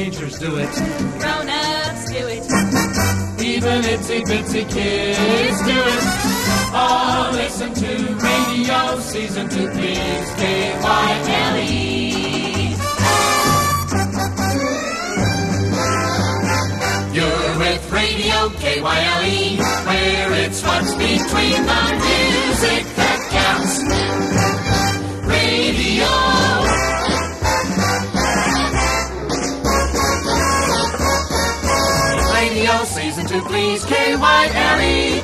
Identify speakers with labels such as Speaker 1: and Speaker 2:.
Speaker 1: teenagers do it.
Speaker 2: Grown-ups do it.
Speaker 1: Even itsy-bitsy kids do it. Oh, listen to radio season 2, please. KYLE. You're with Radio KYLE, where it's what's between the music that counts. Radio. Radio season 2, please. KYLE.